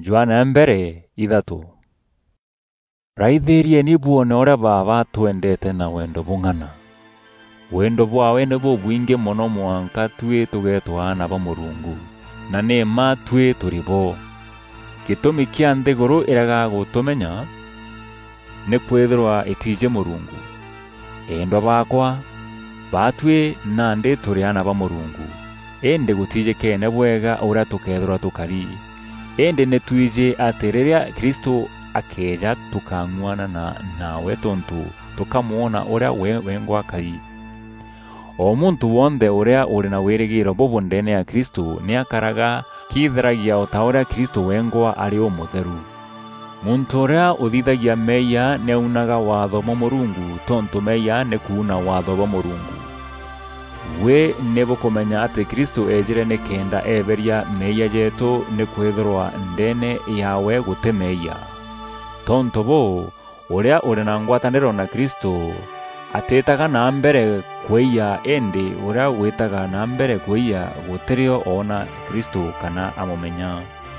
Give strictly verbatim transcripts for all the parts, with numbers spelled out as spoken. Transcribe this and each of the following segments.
Joana mbere ithatu. Raithirie ni buone ora baba twendete na wendo bung'ana. Wendo bwawe ni bubwinge mono mwanka twe tugetwana ba Murungu. Na nema twe turibo. Gitumi kia nthiguru iraga gutumenya ni kwithirwa itije Murungu. Endwa bakwa batwe nande turiana ba Murungu. Ende gutije kene bwega ura tukethirwa tukari. Ende ne twije atereria Kristo akeja tukangwana na nawe tontu tukamuona ura we wengwa kari. O muntu wonde uria uri na wirigiro bobondene ya Kristo ni akaraga kithiragia otaura Kristo wengwa ari o mutheru. Muntu uria uthithagia meya ne unaga watho mo Murungu tontu meya ne kuuna watho bo Murungu. We nebo kumenya ati Kristo ejire ne kenda eberia meya jetu ne kwithirwa ndene yawe gutemeya. Tonto bo uria uri na ngwataniro na Kristo atetaga na mbere kweya ende uria wetaga na mbere kweya guterio ona Kristo kana amomenya.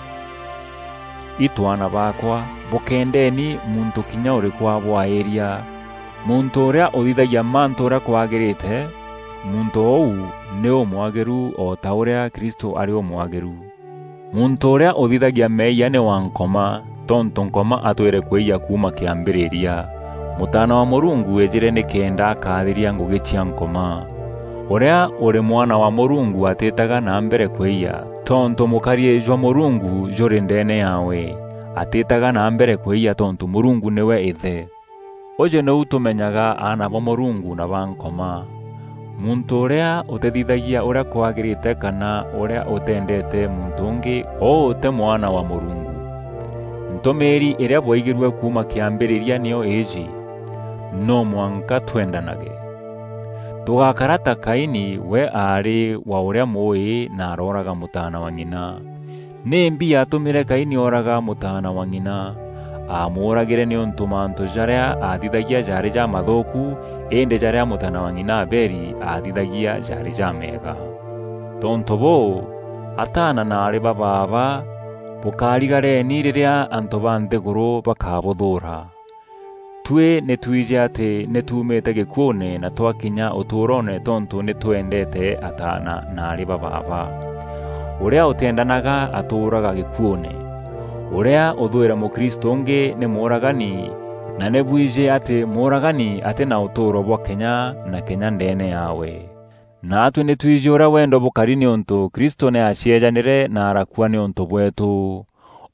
Itwana bakwa bokendeni muntu kinya uri kwa bwaeria muntu uria uthithagia mantu uria kwagirite muntu ou ne omwageru o ta uria Kristo ari omwageru. Muntu uria uthithagia meya ne wankoma tonto nkoma atwire kweya kuma kiambiriria. Mutana wa Murungu ejire ne kenda akathiria ngugi cia nkoma. Uria uri mwana wa Murungu atetaga na mbere kweya tonto mukarie jwa Murungu jori ndene yawe atetaga na mbere kweya tonto Murungu niwe ithe. Oje no utumenyaga ana ba Murungu na bankoma. Muntu uria utethithagia uria kwagirite kana uria utendete muntu ungi o ute mwana wa Murungu. Ntomeri iria bwaigirwe kuma kiambiriria niyo eji no mwanka twendanage. Tugakarata Kaini we ari wa uria moi na aroraga mutana wa nyina. Nembi atumire Kaini oraga mutana wa nyina. Amuragire ni untumanto jaria athithagia jari ja mathoku ende jaria mutana wa nyina Abeli athithagia jari ja mega. Tonto bo atana na ari bababa bukarigare ni riria anto ba nthiguru bakabuthura. Twe ne twije ati ne tumete gikuone na twakinya uturone tonto ne twendete atana na ari bababa. Uria utendanaga aturaga gikuone. Uria uthwira mukristo ungi ne muragani na ne bwije ati muragani ati na uturo bwa Kenya na Kenya ndene yawe. Na atwe ne twije ura wendo bukari ni onto Kristo ne aciejanire na arakua ni onto bwetu.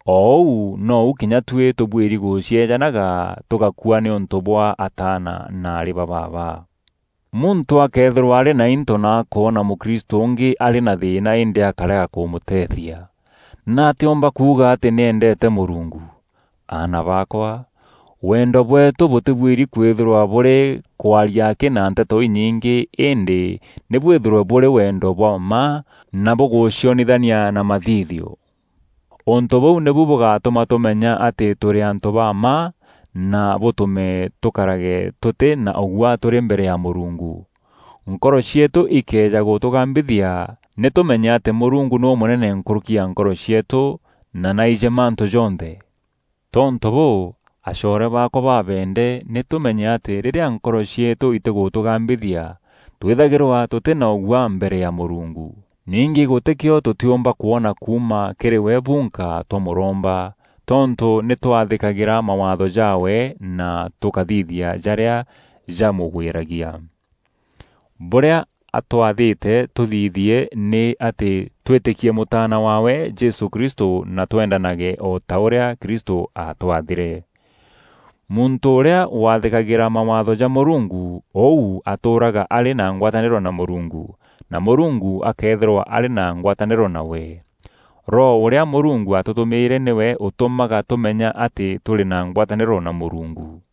Ou no ukinya twe tubwiri guciejanaga tugakua ni onto bwa atana na ari bababa. Muntu akethirwa ari na into na kona mukristo ungi ari na thina indi akarega kumutethia. Na atiomba kuga ati nendete Murungu. Ana bakwa wendo bwetu butibwiri kwithirwa buri kwaria kina nteto inyingi indi ni bwithirwa buri wendo bwa ma na bugucionithania na mathithio. Onto bau ne bubugatuma tumenya ati turi anto ba ma na butume tukarage tuti na ogwa turi mbere ya Murungu. Nkoro cietu ikeja gutugambithia ne tumenya ati Murungu no munene nkurukia nkoro cietu na naije manto jonthe. Tonto bo ashore bako babende ne tumenya ati riria nkoro cietu itigutugambithia twithagirwa tuti na ogwa mbere ya Murungu. Ningi gutekio tutiomba kuona kuma kiri webunka tomuromba tonto ne twathikagira mawatho jawe na tukathithia jaria jamugwiragia. Buria atwathite tuthithie ni ati twetikie mutana wawe Jesu Kristo na twendanage o ta uria Kristo atwathire. Muntu uria wathikagira mawatho ja Murungu ou aturaga ari na ngwataniro na Murungu na Murungu akethirwa ari na ngwataniro nawe. Ro uria Murungu atutumire niwe utumaga tumenya ati turi na ngwataniro na Murungu.